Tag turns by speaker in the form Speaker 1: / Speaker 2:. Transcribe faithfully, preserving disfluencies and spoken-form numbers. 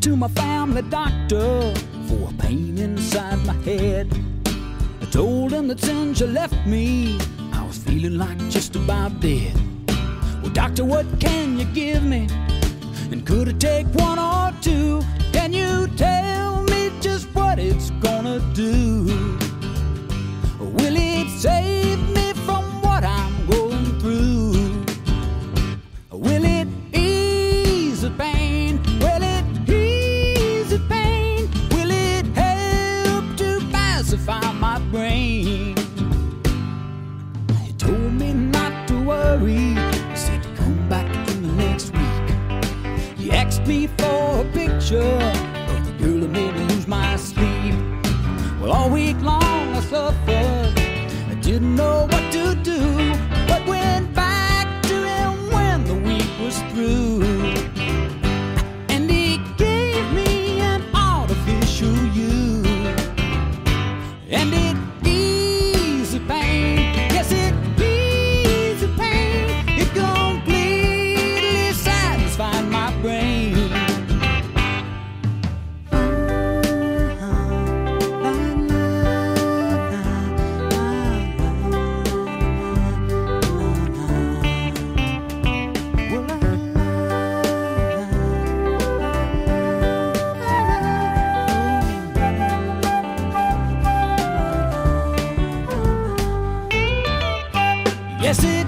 Speaker 1: to my family doctor for a pain inside my head. I told him that since you left me, I was feeling like just about dead. Well, doctor, what can you give me? And could it take one or two? Can you tell me just what it's gonna do? Will it save me from what I'm going through? Will it ease the pain? Will it ease the pain? Will it help to pacify my brain? He told me not to worry. He said to come back in the next week. He asked me for a picture of the girl who made me lose my sleep. Well, all week long I suffered. I didn't know what to do, but went back to him when the week was through. And he gave me an artificial you. And it eased the pain. Yes, it eased the pain. It completely satisfied my brain. Yes, it